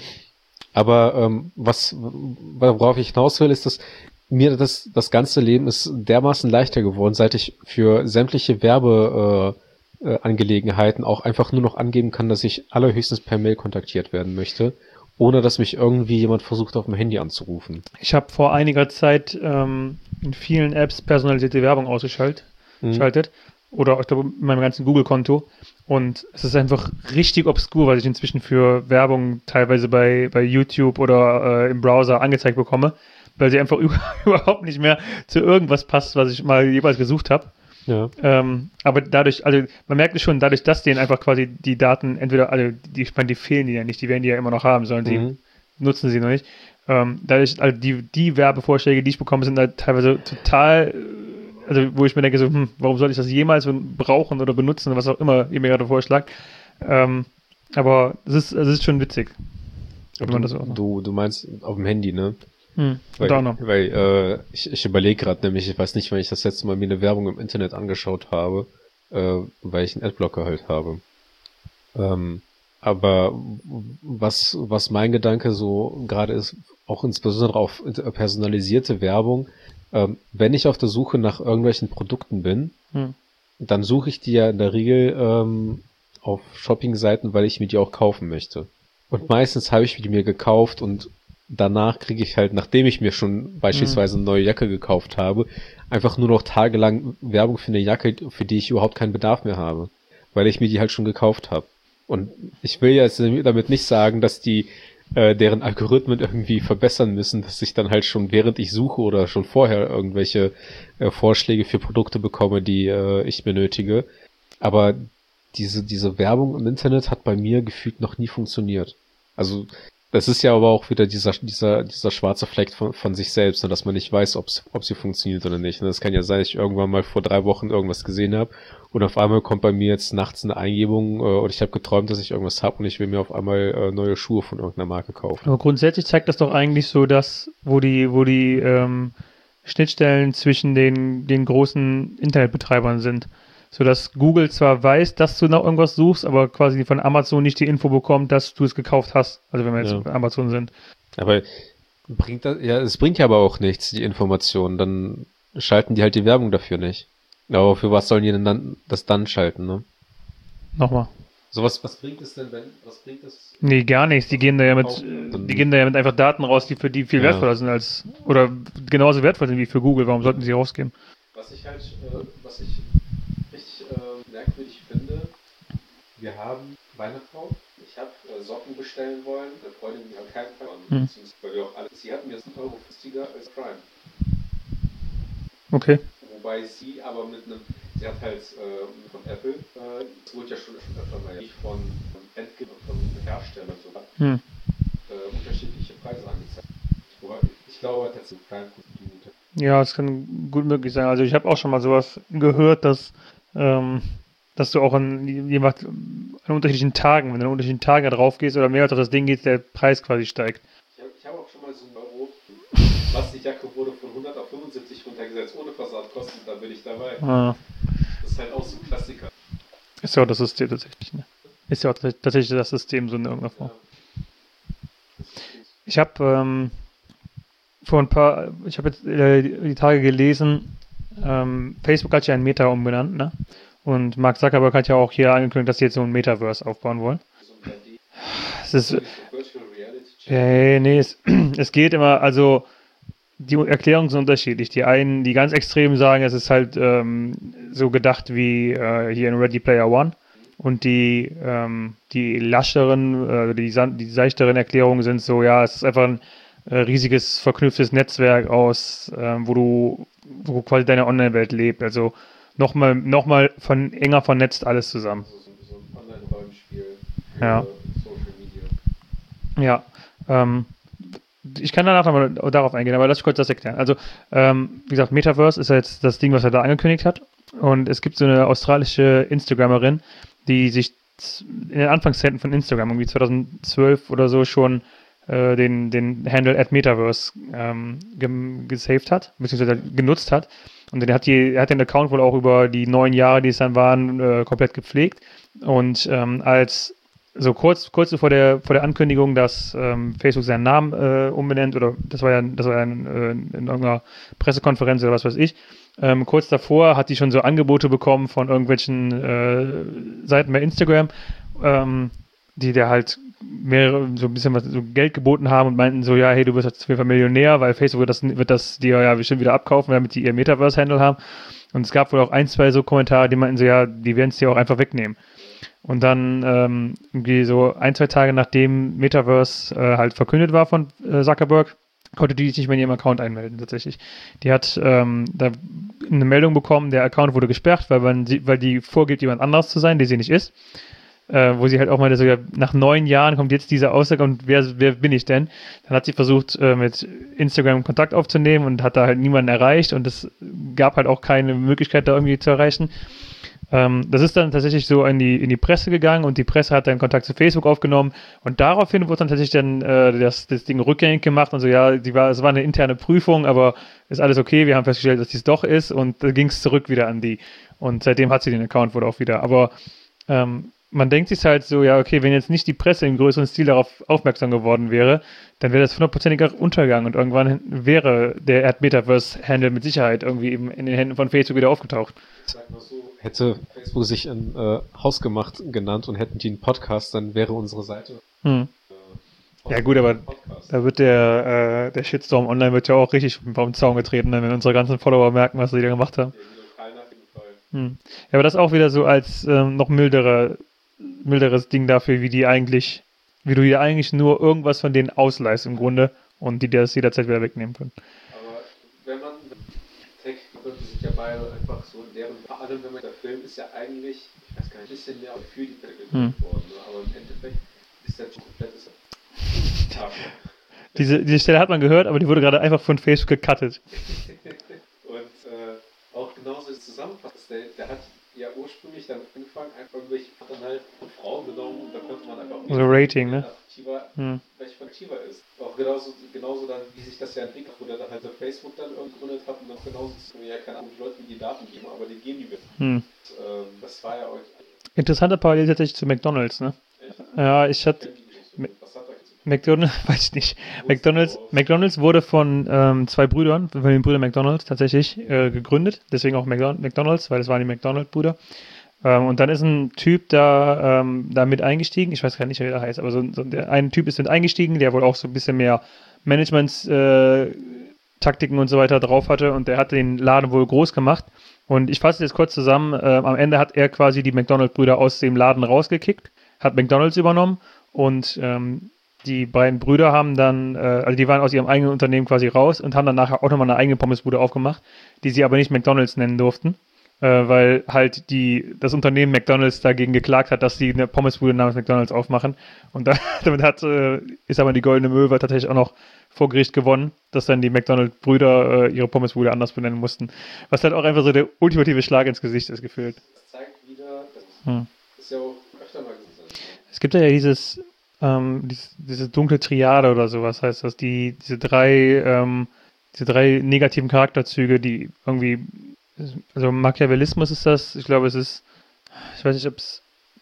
Aber ähm, was, worauf ich hinaus will, ist, dass mir das, das ganze Leben ist dermaßen leichter geworden, seit ich für sämtliche Werbeangelegenheiten äh, äh, Angelegenheiten auch einfach nur noch angeben kann, dass ich allerhöchstens per Mail kontaktiert werden möchte, ohne dass mich irgendwie jemand versucht, auf dem Handy anzurufen. Ich habe vor einiger Zeit ähm, in vielen Apps personalisierte Werbung ausgeschaltet. Mhm. Schaltet. Oder ich glaube, in meinem ganzen Google-Konto. Und es ist einfach richtig obskur, was ich inzwischen für Werbung teilweise bei, bei YouTube oder äh, im Browser angezeigt bekomme, weil sie einfach über, überhaupt nicht mehr zu irgendwas passt, was ich mal jeweils gesucht habe. Ja. Ähm, aber dadurch, also man merkt es schon, dadurch, dass denen einfach quasi die Daten entweder, also die, ich meine, die fehlen die ja nicht, die werden die ja immer noch haben, sollen sie Mhm. nutzen sie noch nicht. Ähm, dadurch, also die, die Werbevorschläge, die ich bekomme, sind halt teilweise total, also wo ich mir denke, so, hm, warum soll ich das jemals brauchen oder benutzen, was auch immer ihr mir gerade vorschlagt. Ähm, aber es ist, es ist schon witzig. Du, man das auch du, du meinst auf dem Handy, ne? Hm, weil weil äh, ich, ich überlege gerade nämlich, ich weiß nicht, wann ich das letzte Mal mir eine Werbung im Internet angeschaut habe, äh, weil ich einen Adblocker halt habe. Ähm, aber was was mein Gedanke so gerade ist, auch insbesondere auf personalisierte Werbung, ähm, wenn ich auf der Suche nach irgendwelchen Produkten bin, hm. dann suche ich die ja in der Regel ähm, auf Shopping-Seiten, weil ich mir die auch kaufen möchte. Und meistens habe ich die mir gekauft und danach kriege ich halt, nachdem ich mir schon beispielsweise eine neue Jacke gekauft habe, einfach nur noch tagelang Werbung für eine Jacke, für die ich überhaupt keinen Bedarf mehr habe, weil ich mir die halt schon gekauft habe. Und ich will jetzt damit nicht sagen, dass die äh, deren Algorithmen irgendwie verbessern müssen, dass ich dann halt schon während ich suche oder schon vorher irgendwelche äh, Vorschläge für Produkte bekomme, die äh, ich benötige. Aber diese diese Werbung im Internet hat bei mir gefühlt noch nie funktioniert. Also das ist ja aber auch wieder dieser dieser dieser schwarze Fleck von, von sich selbst, ne, dass man nicht weiß, ob's, ob sie funktioniert oder nicht. Und das kann ja sein, dass ich irgendwann mal vor drei Wochen irgendwas gesehen habe und auf einmal kommt bei mir jetzt nachts eine Eingebung äh, oder ich habe geträumt, dass ich irgendwas habe und ich will mir auf einmal äh, neue Schuhe von irgendeiner Marke kaufen. Aber grundsätzlich zeigt das doch eigentlich so, dass wo die wo die ähm, Schnittstellen zwischen den den großen Internetbetreibern sind. Sodass Google zwar weiß, dass du nach irgendwas suchst, aber quasi von Amazon nicht die Info bekommt, dass du es gekauft hast. Also wenn wir jetzt ja. bei Amazon sind. Aber bringt das, ja, es bringt ja aber auch nichts, die Informationen. Dann schalten die halt die Werbung dafür nicht. Aber für was sollen die denn dann das dann schalten, ne? Nochmal. So was, was bringt es denn, wenn, was bringt es? Nee, gar nichts. Die gehen da ja mit, die gehen da ja mit einfach Daten raus, die für die viel ja. wertvoller sind als, oder genauso wertvoll sind wie für Google. Warum sollten sie rausgeben? Was ich halt, äh, was ich Äh, merkwürdig finde, wir haben Weihnachten, ich habe äh, Socken bestellen wollen, eine Freundin, die hat keinen Fall an, hm. weil wir auch alle, sie hat mir jetzt einen Euro günstiger als Prime. Okay. Wobei sie aber mit einem, sie hat halt äh, von Apple, äh, es wurde ja schon öfter mal nicht von, von Endgeber, von Herstellern sogar, hm. äh, unterschiedliche Preise angezeigt. Ich glaube, das ist Prime gut. Ja, das kann gut möglich sein. Also ich habe auch schon mal sowas gehört, dass Ähm, dass du auch an, jemand, an unterschiedlichen Tagen, wenn du an unterschiedlichen Tagen da drauf gehst oder mehr als auf das Ding geht, der Preis quasi steigt. Ich habe hab auch schon mal so einen Euro, was die Jacke wurde von hundert auf fünfundsiebzig runtergesetzt, ohne Versandkosten, da bin ich dabei. Ah. Das ist halt auch so ein Klassiker. Ist ja auch das System tatsächlich, ne? Ist ja auch tatsächlich das System so in irgendeiner Form. Ja. Ich habe ähm, vor ein paar, ich habe jetzt äh, die Tage gelesen, Ähm, Facebook hat ja ein Meta umbenannt, ne? Und Mark Zuckerberg hat ja auch hier angekündigt, dass sie jetzt so ein Metaverse aufbauen wollen. Es ist, äh, nee, es, es geht immer, also die Erklärungen sind unterschiedlich. Die einen, die ganz extrem sagen, es ist halt ähm, so gedacht wie äh, hier in Ready Player One. Und die, ähm, die lascheren, äh, die, die seichteren Erklärungen sind so, ja, es ist einfach ein äh, riesiges verknüpftes Netzwerk aus, äh, wo du wo quasi deine Online-Welt lebt. Also nochmal noch mal von enger vernetzt alles zusammen. Also so, so ein Online-Rollenspiel für ja. Social Media. Ja. Ähm, ich kann danach nochmal darauf eingehen, aber lass mich kurz das erklären. Also, ähm, wie gesagt, Metaverse ist jetzt das Ding, was er da angekündigt hat. Und es gibt so eine australische Instagramerin, die sich in den Anfangszeiten von Instagram, irgendwie zweitausendzwölf oder so, schon den, den Handle at Metaverse ähm, ge- gesaved hat, beziehungsweise genutzt hat. Und der hat, die, er hat den Account wohl auch über die neun Jahre, die es dann waren, äh, komplett gepflegt. Und ähm, als so kurz, kurz vor der, vor der Ankündigung, dass ähm, Facebook seinen Namen äh, umbenennt, oder das war ja, das war ja in, äh, in irgendeiner Pressekonferenz oder was weiß ich, ähm, kurz davor hat die schon so Angebote bekommen von irgendwelchen äh, Seiten bei Instagram, ähm, die der halt mehrere, so ein bisschen was, so Geld geboten haben und meinten so, ja, hey, du wirst jetzt auf jeden Fall Millionär, weil Facebook wird das, wird das dir ja bestimmt wieder abkaufen, damit die ihr Metaverse-Handle haben. Und es gab wohl auch ein, zwei so Kommentare, die meinten so, ja, die werden es dir auch einfach wegnehmen. Und dann ähm, irgendwie so ein, zwei Tage nachdem Metaverse äh, halt verkündet war von äh, Zuckerberg, konnte die sich nicht mehr in ihrem Account einmelden, tatsächlich. Die hat ähm, da eine Meldung bekommen, der Account wurde gesperrt, weil, man, weil die vorgibt, jemand anderes zu sein, der sie nicht ist. äh, wo sie halt auch meinte, so, ja, nach neun Jahren kommt jetzt diese Aussage und wer, wer bin ich denn? Dann hat sie versucht, äh, mit Instagram Kontakt aufzunehmen und hat da halt niemanden erreicht und es gab halt auch keine Möglichkeit, da irgendwie zu erreichen. Ähm, das ist dann tatsächlich so in die, in die Presse gegangen und die Presse hat dann Kontakt zu Facebook aufgenommen und daraufhin wurde dann tatsächlich dann äh, das, das Ding rückgängig gemacht und so, ja, die war, es war eine interne Prüfung, aber ist alles okay, wir haben festgestellt, dass dies doch ist und da ging es zurück wieder an die und seitdem hat sie den Account wohl auch wieder, aber ähm, man denkt sich halt so, ja, okay, wenn jetzt nicht die Presse im größeren Stil darauf aufmerksam geworden wäre, dann wäre das hundertprozentiger Untergang und irgendwann wäre der Ad-Metaverse-Handle mit Sicherheit irgendwie eben in den Händen von Facebook wieder aufgetaucht. Sag mal so, hätte Facebook sich ein äh, Hausgemacht genannt und hätten die einen Podcast, dann wäre unsere Seite. Hm. Äh, ja gut, aber da wird der, äh, der Shitstorm online wird ja auch richtig vom Zaun getreten, wenn unsere ganzen Follower merken, was sie da gemacht haben. Hm. Ja, aber das ist auch wieder so als ähm, noch mildere, milderes Ding dafür, wie die eigentlich, wie du dir eigentlich nur irgendwas von denen ausleihst im Grunde und die dir das jederzeit wieder wegnehmen können. Aber wenn man Tech, könnte sich ja beide einfach so in deren, vor allem wenn man der Film ist ja eigentlich, ich weiß gar nicht, ein bisschen mehr für die Tech hm. worden, ne? Aber im Endeffekt ist der komplett ist ja. diese, diese Stelle hat man gehört, aber die wurde gerade einfach von Facebook gecuttet. Und äh, auch genauso das Zusammenfassen, der, der hat ja ursprünglich dann angefangen, einfach irgendwelche, hat dann halt von Frauen genommen und da konnte man einfach so Rating, ne? Aktiver, hm. welche aktiver ist. Auch genauso, genauso dann, wie sich das ja entwickelt, wo der dann halt so Facebook dann irgendwie gegründet hat und dann genauso, ja, keine Ahnung, die Leute, die die Daten geben, aber die geben die mit. Hm. Und, ähm, das war ja auch... Interessante Parallel tatsächlich zu McDonald's, ne? Echt? Ja, ich hatte... Was hat er jetzt? McDonald's, weiß ich nicht. McDonald's, McDonald's wurde von ähm, zwei Brüdern, von den Brüdern McDonald's tatsächlich äh, gegründet, deswegen auch McDonald's, weil es waren die McDonald-Brüder. Ähm, und dann ist ein Typ da, ähm, da mit eingestiegen, ich weiß gar nicht, wie der heißt, aber so, so der, ein Typ ist mit eingestiegen, der wohl auch so ein bisschen mehr Management-Taktiken äh, und so weiter drauf hatte und der hat den Laden wohl groß gemacht. Und ich fasse jetzt kurz zusammen, äh, am Ende hat er quasi die McDonald-Brüder aus dem Laden rausgekickt, hat McDonald's übernommen und ähm, die beiden Brüder haben dann, äh, also die waren aus ihrem eigenen Unternehmen quasi raus und haben dann nachher auch nochmal eine eigene Pommesbude aufgemacht, die sie aber nicht McDonald's nennen durften, äh, weil halt die, das Unternehmen McDonald's dagegen geklagt hat, dass sie eine Pommesbude namens McDonald's aufmachen. Und da, damit hat, äh, ist aber die Goldene Möwe tatsächlich auch noch vor Gericht gewonnen, dass dann die McDonald-Brüder äh, ihre Pommesbude anders benennen mussten. Was halt auch einfach so der ultimative Schlag ins Gesicht ist, gefühlt. Das zeigt wieder, das Hm. ist ja auch öfter mal gesagt. Es gibt ja dieses, ähm, dieses, diese dunkle Triade oder sowas heißt das, die, diese drei, ähm, diese drei negativen Charakterzüge, die irgendwie, also Machiavellismus ist das, ich glaube es ist, ich weiß nicht, ob es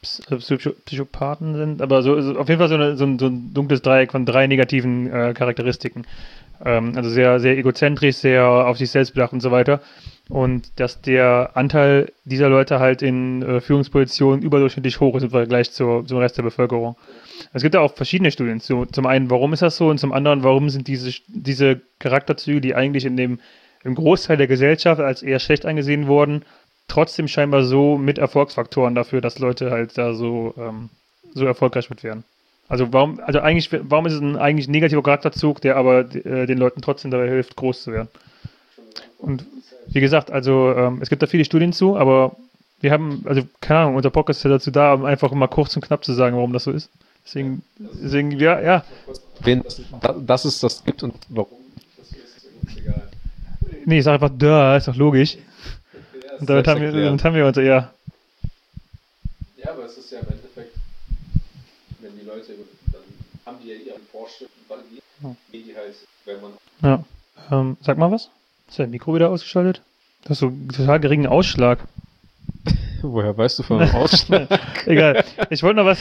Psychopathen sind, aber so, so auf jeden Fall so, eine, so, ein, so ein dunkles Dreieck von drei negativen äh, Charakteristiken. Ähm, also sehr, sehr egozentrisch, sehr auf sich selbst bedacht und so weiter. Und dass der Anteil dieser Leute halt in äh, Führungspositionen überdurchschnittlich hoch ist im Vergleich zur, zum Rest der Bevölkerung. Es gibt ja auch verschiedene Studien. Zu, zum einen, warum ist das so? Und zum anderen, warum sind diese, diese Charakterzüge, die eigentlich in dem, im Großteil der Gesellschaft als eher schlecht angesehen wurden, trotzdem scheinbar so mit Erfolgsfaktoren dafür, dass Leute halt da so, ähm, so erfolgreich mit werden. Also warum, also eigentlich, warum ist es ein eigentlich negativer Charakterzug, der aber äh, den Leuten trotzdem dabei hilft, groß zu werden? Und wie gesagt, also ähm, es gibt da viele Studien zu, aber wir haben, also keine Ahnung, unser Podcast ist ja dazu da, um einfach mal kurz und knapp zu sagen, warum das so ist. Deswegen, deswegen, ja, ja. Wen das, das ist, das gibt und warum das so ist, ist egal. Nee, ich sag einfach, da, ist doch logisch. Und damit haben, wir, damit haben wir uns ja. Ja, aber es ist ja im Endeffekt, wenn die Leute, dann haben die ja ihre Vorstellungen validiert, wie die halt, wenn man... Ja, ähm, sag mal was? Ist dein Mikro wieder ausgeschaltet? Du hast so einen total geringen Ausschlag. Woher weißt du von einem Ausschlag? Egal, ich wollte noch was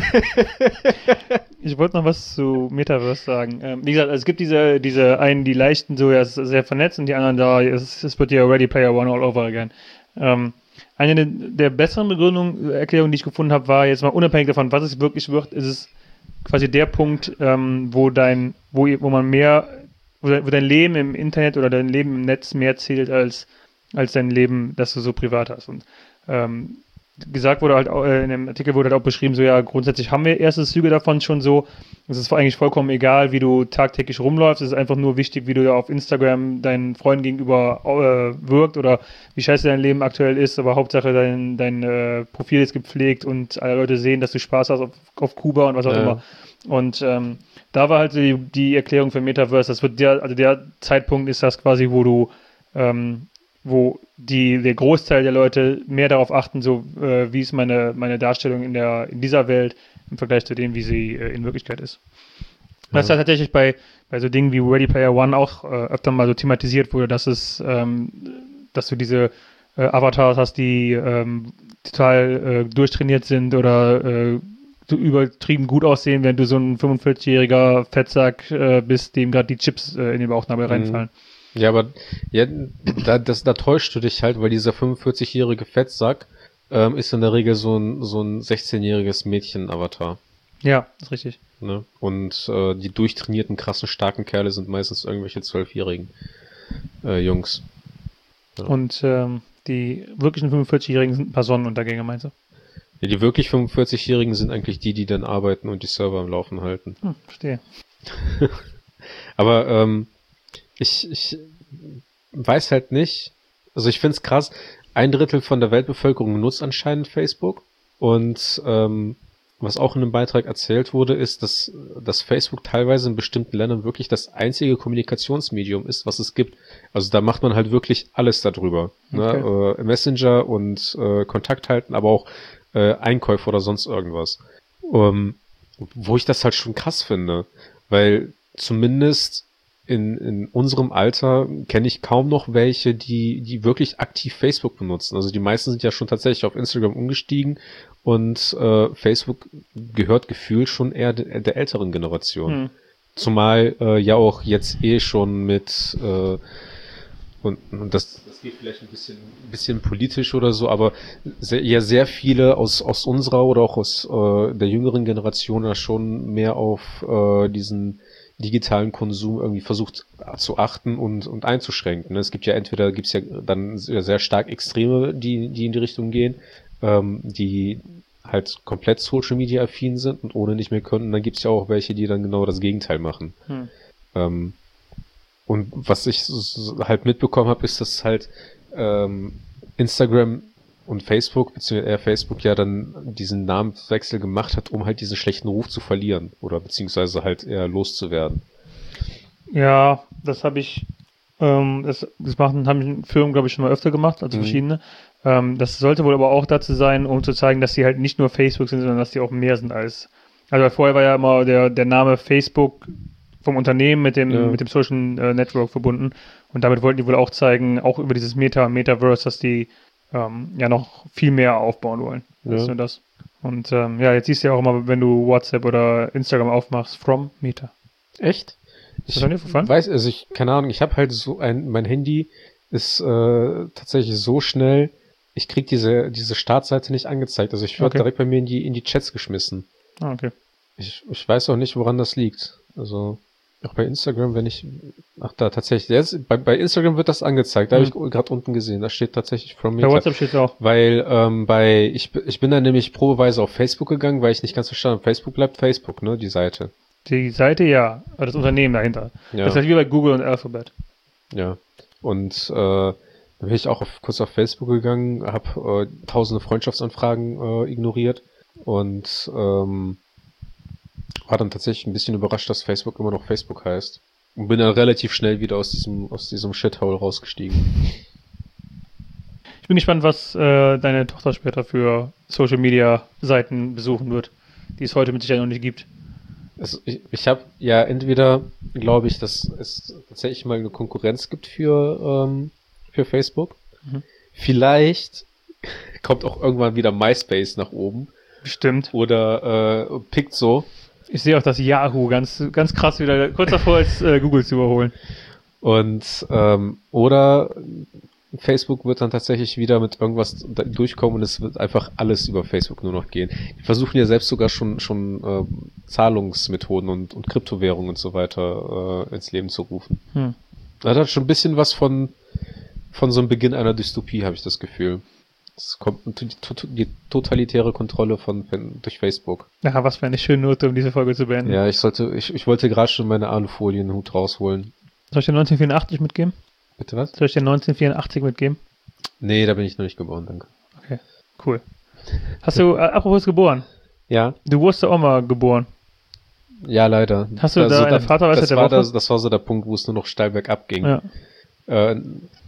ich wollte noch was zu Metaverse sagen. Ähm, wie gesagt, also es gibt diese, diese einen, die leichten so, ja, es ist sehr vernetzt und die anderen da, es, es wird ja Ready Player One all over again. Ähm, eine der, der besseren Begründungen, Erklärungen, die ich gefunden habe, war jetzt mal unabhängig davon, was es wirklich wird, ist es quasi der Punkt, ähm, wo dein, wo, wo man mehr, wo dein, wo dein Leben im Internet oder dein Leben im Netz mehr zählt als, als dein Leben, das du so privat hast. Und ähm, gesagt wurde halt, äh, in dem Artikel wurde halt auch beschrieben, so ja, grundsätzlich haben wir erste Züge davon schon so. Es ist eigentlich vollkommen egal, wie du tagtäglich rumläufst. Es ist einfach nur wichtig, wie du da auf Instagram deinen Freunden gegenüber äh, wirkt oder wie scheiße dein Leben aktuell ist. Aber Hauptsache dein, dein äh, Profil ist gepflegt und alle Leute sehen, dass du Spaß hast auf, auf Kuba und was auch Ja. immer. Und ähm, da war halt die, die Erklärung für Metaverse. Das wird der, also der Zeitpunkt ist das quasi, wo du ähm, wo die, der Großteil der Leute mehr darauf achten, so äh, wie ist meine, meine Darstellung in der in dieser Welt im Vergleich zu dem, wie sie äh, in Wirklichkeit ist. Das ist ja tatsächlich bei, bei so Dingen wie Ready Player One auch äh, öfter mal so thematisiert wurde, dass es, ähm, dass du diese äh, Avatars hast, die ähm, total äh, durchtrainiert sind oder äh, so übertrieben gut aussehen, während du so ein fünfundvierzigjähriger Fettsack äh, bist, dem gerade die Chips äh, in den Bauchnabel reinfallen. Ja, aber ja, da, das, da täuschst du dich halt, weil dieser fünfundvierzigjährige Fettsack ähm, ist in der Regel so ein, so ein sechzehnjähriges Mädchen-Avatar. Ja, ist richtig. Ne? Und äh, die durchtrainierten, krassen, starken Kerle sind meistens irgendwelche zwölfjährigen äh, Jungs. Ja. Und ähm, die wirklichen fünfundvierzigjährigen sind ein paar Sonnenuntergänge, meinst du? Ja, die wirklich fünfundvierzigjährigen sind eigentlich die, die dann arbeiten und die Server am Laufen halten. Hm, verstehe. Aber ähm, ich, ich weiß halt nicht, also ich find's krass, ein Drittel von der Weltbevölkerung nutzt anscheinend Facebook und ähm, was auch in einem Beitrag erzählt wurde, ist, dass, dass Facebook teilweise in bestimmten Ländern wirklich das einzige Kommunikationsmedium ist, was es gibt. Also da macht man halt wirklich alles darüber. Okay. Ne? Äh, Messenger und äh, Kontakt halten, aber auch äh, Einkäufe oder sonst irgendwas. Um, wo ich das halt schon krass finde, weil zumindest in, in unserem Alter kenne ich kaum noch welche, die, die wirklich aktiv Facebook benutzen. Also die meisten sind ja schon tatsächlich auf Instagram umgestiegen und äh, Facebook gehört gefühlt schon eher de, der älteren Generation. Hm. Zumal äh, ja auch jetzt eh schon mit äh, und, und das, das geht vielleicht ein bisschen, ein bisschen politisch oder so, aber sehr, ja sehr viele aus, aus unserer oder auch aus äh, der jüngeren Generation da schon mehr auf äh, diesen digitalen Konsum irgendwie versucht zu achten und, und einzuschränken. Es gibt ja entweder, gibt's ja dann sehr, sehr stark Extreme, die, die in die Richtung gehen, ähm, die halt komplett Social Media affin sind und ohne nicht mehr können. Und dann gibt's ja auch welche, die dann genau das Gegenteil machen. Hm. Ähm, und was ich so, halt mitbekommen habe, ist, dass halt ähm, Instagram und Facebook, beziehungsweise eher Facebook ja dann diesen Namenswechsel gemacht hat, um halt diesen schlechten Ruf zu verlieren oder beziehungsweise halt eher loszuwerden. Ja, das habe ich, ähm, das, das machen, haben Firmen, glaube ich, schon mal öfter gemacht, also mhm. verschiedene. Ähm, das sollte wohl aber auch dazu sein, um zu zeigen, dass sie halt nicht nur Facebook sind, sondern dass die auch mehr sind als, also vorher war ja immer der, der Name Facebook vom Unternehmen mit dem, ja. mit dem Social äh, Network verbunden und damit wollten die wohl auch zeigen, auch über dieses Meta, Metaverse, dass die Ähm, ja noch viel mehr aufbauen wollen. Ja. Nur das. Und ähm, ja, jetzt siehst du ja auch immer, wenn du WhatsApp oder Instagram aufmachst, from Meta. Echt? Ist das an dir verfallen? Weiß, also ich, keine Ahnung, ich habe halt so ein, mein Handy ist äh, tatsächlich so schnell, ich krieg diese diese Startseite nicht angezeigt. Also ich werde okay. direkt bei mir in die in die Chats geschmissen. Ah, okay. Ich, ich weiß auch nicht, woran das liegt. Also auch bei Instagram, wenn ich, ach da tatsächlich, jetzt, bei, bei Instagram wird das angezeigt, da mhm. habe ich gerade unten gesehen, da steht tatsächlich from Meta. Bei WhatsApp steht auch. Weil ähm, bei, ich, ich bin dann nämlich probeweise auf Facebook gegangen, weil ich nicht ganz verstanden habe, Facebook bleibt Facebook, ne, die Seite. Die Seite ja, aber das Unternehmen dahinter. Ja. Das ist halt wie bei Google und Alphabet. Ja, und äh, dann bin ich auch auf, kurz auf Facebook gegangen, habe äh, tausende Freundschaftsanfragen äh, ignoriert und ähm, war dann tatsächlich ein bisschen überrascht, dass Facebook immer noch Facebook heißt. Und bin dann relativ schnell wieder aus diesem, aus diesem Shithole rausgestiegen. Ich bin gespannt, was äh, deine Tochter später für Social Media Seiten besuchen wird, die es heute mit Sicherheit noch nicht gibt. Also ich ich habe ja entweder, glaube ich, dass es tatsächlich mal eine Konkurrenz gibt für, ähm, für Facebook. Mhm. Vielleicht kommt auch irgendwann wieder MySpace nach oben. Bestimmt. Oder äh, Piczo. Ich sehe auch das Yahoo ganz, ganz krass wieder, kurz davor als äh, Google zu überholen. Und, ähm, oder Facebook wird dann tatsächlich wieder mit irgendwas durchkommen und es wird einfach alles über Facebook nur noch gehen. Die versuchen ja selbst sogar schon, schon äh, Zahlungsmethoden und, und Kryptowährungen und so weiter äh, ins Leben zu rufen. Hm. Das hat schon ein bisschen was von, von so einem Beginn einer Dystopie, habe ich das Gefühl. Es kommt die, die totalitäre Kontrolle von, von durch Facebook. Ja, was für eine schöne Note, um diese Folge zu beenden. Ja, ich sollte, ich, ich wollte gerade schon meine Alufolienhut rausholen. Soll ich dir neunzehnhundertvierundachtzig mitgeben? Bitte was? Soll ich dir neunzehnhundertvierundachtzig mitgeben? Nee, da bin ich noch nicht geboren, danke. Okay, cool. Hast du, äh, apropos geboren, Ja, du wurdest ja auch mal geboren. ja, leider. Hast du da eine Vaterweisheit das der war Woche? Das, das war so der Punkt, wo es nur noch steil bergab ging. Ja. Äh,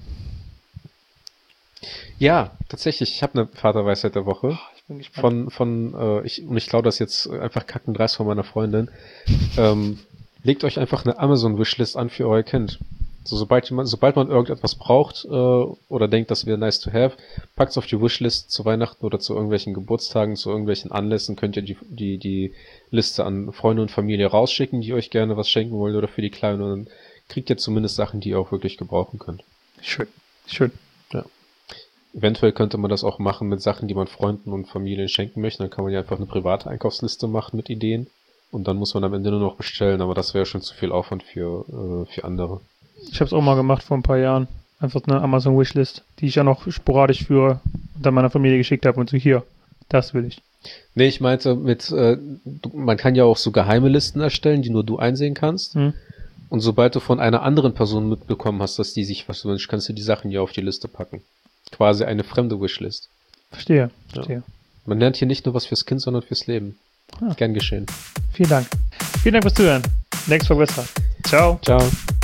ja, tatsächlich, ich habe eine Vaterweisheit der Woche. Ich bin gespannt. Von, von, äh, ich, und ich klaue das jetzt einfach kackendreist von meiner Freundin. ähm, legt euch einfach eine Amazon-Wishlist an für euer Kind. So, sobald man, sobald man irgendetwas braucht, äh, oder denkt, das wäre nice to have, packt's auf die Wishlist zu Weihnachten oder zu irgendwelchen Geburtstagen, zu irgendwelchen Anlässen, könnt ihr die, die, die Liste an Freunde und Familie rausschicken, die euch gerne was schenken wollen oder für die Kleinen, und dann kriegt ihr zumindest Sachen, die ihr auch wirklich gebrauchen könnt. Schön, schön. Ja. Eventuell könnte man das auch machen mit Sachen, die man Freunden und Familien schenken möchte. Dann kann man ja einfach eine private Einkaufsliste machen mit Ideen. Und dann muss man am Ende nur noch bestellen. Aber das wäre schon zu viel Aufwand für, äh, für andere. Ich habe es auch mal gemacht vor ein paar Jahren. Einfach eine Amazon-Wishlist, die ich ja noch sporadisch führe und dann meiner Familie geschickt habe und so, hier, das will ich. Nee, ich meinte mit, äh, du, man kann ja auch so geheime Listen erstellen, die nur du einsehen kannst. Hm? Und sobald du von einer anderen Person mitbekommen hast, dass die sich was wünscht, kannst du die Sachen ja auf die Liste packen. Quasi eine fremde Wishlist. Verstehe, verstehe. Ja. Man lernt hier nicht nur was fürs Kind, sondern fürs Leben. Ah. Gern geschehen. Vielen Dank. Vielen Dank fürs Zuhören. Nächste Folge besser. Ciao. Ciao.